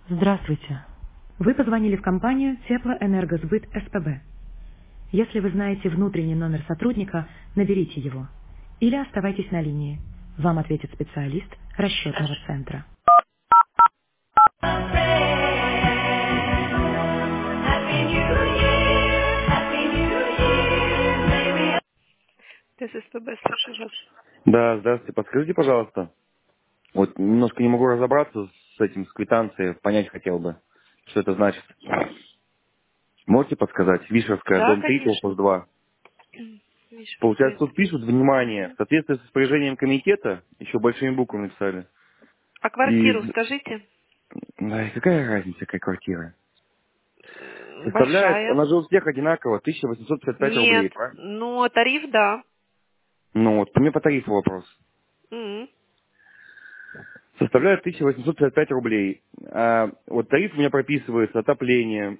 Здравствуйте. Вы позвонили в компанию Теплоэнергосбыт СПБ. Если вы знаете внутренний номер сотрудника, наберите его. Или оставайтесь на линии. Вам ответит специалист расчетного центра. Это СПБ, слушаю вас. Да, здравствуйте. Подскажите, пожалуйста. Вот немножко не могу разобраться с этим, с квитанцией, понять хотел бы, что это значит. Можете подсказать? Вишерская, Да, дом 3, конечно. колхоз 2. Получается, Вишевская. тут пишут внимание. В соответствии с распоряжением комитета, еще большими буквами написали. А И, квартиру скажите? да, и какая разница, какая квартира? Составляет, Большая. она же у всех одинаково, 1855 Нет, рублей, правильно? но тариф, да. Ну вот, мне по тарифу вопрос. М. Составляет 1855 рублей. А вот тариф у меня прописывается, отопление,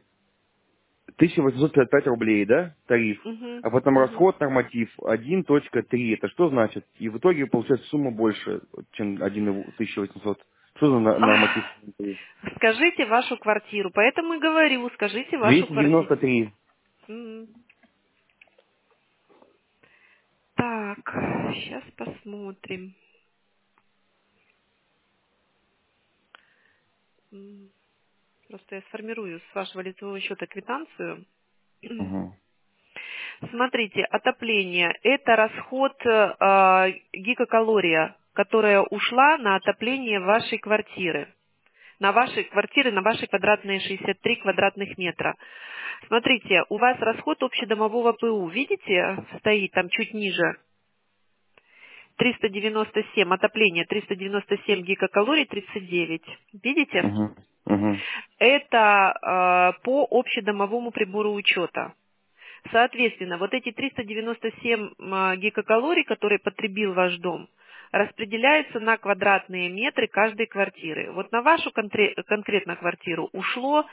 1855 рублей, да, тариф, Мгм, а потом мгм. расход норматив 1.3. Это что значит? И в итоге получается сумма больше, чем 1800. Что за норматив? Ах, скажите вашу квартиру. Поэтому и говорю, скажите вашу квартиру. 293. М. Так, сейчас посмотрим. М. Просто я сформирую с вашего лицевого счета квитанцию. Угу. Смотрите, отопление– это расход гигакалория, которая ушла на отопление вашей квартиры. На вашей квартиры, на ваши квадратные 63 квадратных метра. Смотрите, у вас расход общедомового ПУ, видите, стоит там чуть ниже. 397, отопление 397 гигакалорий 39. Видите? Угу. Угу. Это по общедомовому прибору учета. Соответственно, вот эти 397 гигакалорий, которые потребил ваш дом, распределяются на квадратные метры каждой квартиры. Вот на вашу конкретно квартиру ушло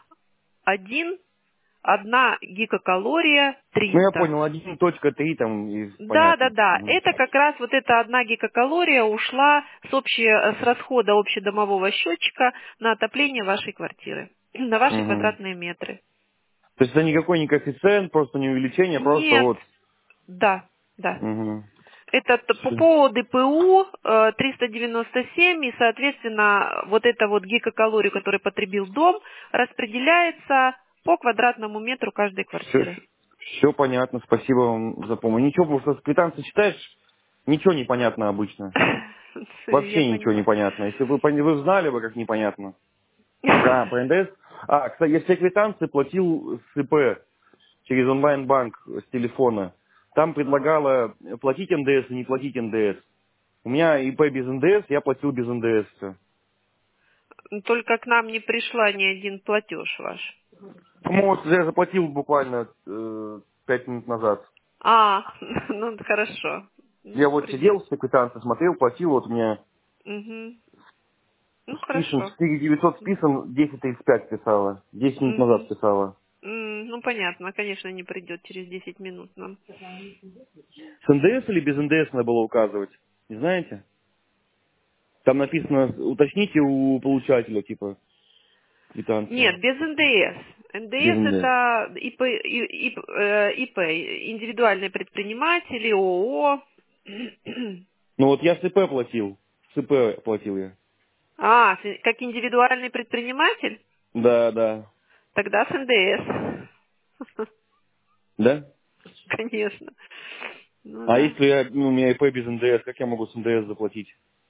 1 гигакалория Ну я 300. понял, 1.3 там, и Да, да, понятно. да. Угу. Это как раз вот эта 1 гигакалория ушла с расхода общедомового счетчика на отопление вашей квартиры, на ваши Угу. квадратные метры. То есть это никакой не коэффициент, просто не увеличение, просто Нет, вот. да, да. Угу. Это по ДПУ 397, и, соответственно, вот эта вот гигакалорию, которую потребил дом, распределяется по квадратному метру каждой квартиры. Все понятно, спасибо вам за помощь. Ничего, потому что с квитанции читаешь, ничего не понятно обычно. Я Вообще ничего не понимаю. понятно. Если бы вы знали бы, как непонятно. Да, по НДС. А, кстати, я все квитанции платил с ИП через онлайн-банк с телефона. Там предлагала платить НДС и не платить НДС. У меня ИП без НДС, я платил без НДС все. Только к нам не пришла ни один платеж ваш. Ну вот я заплатил буквально 5 минут назад. А, ну хорошо. Я Ну, вот придет. сидел с квитанции, смотрел, платил, вот у меня Мгм. Ну, спишем, хорошо. 4900 списан, 10.35 писала. 10 минут назад Мгм. писала. Ну, понятно, конечно, не придет через 10 минут нам. С НДС или без НДС надо было указывать? Не знаете? Там написано, уточните у получателя, типа, квитанция. Нет, без НДС. Без НДС НДС. это ИП, индивидуальные предприниматели, ООО. Ну вот я с ИП платил. С ИП платил я. А, как индивидуальный предприниматель? Да, да. Тогда с НДС. Да? Конечно. Ну А да. если у меня ИП без НДС, как я могу с НДС заплатить?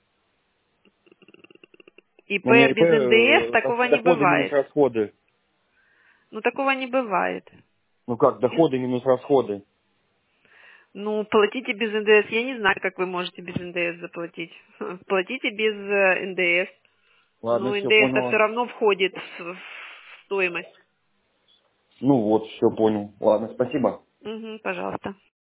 ИП У меня ИП без НДС такого не доходы минус бывает. расходы. Ну, такого не бывает. Ну как, доходы минус расходы. Ну, платите без НДС. Я не знаю, как вы можете без НДС заплатить. Платите без НДС. Ладно, Ну, все, НДС все понял. равно входит в стоимость. Ну вот, все понял. Ладно, спасибо. Угу, пожалуйста.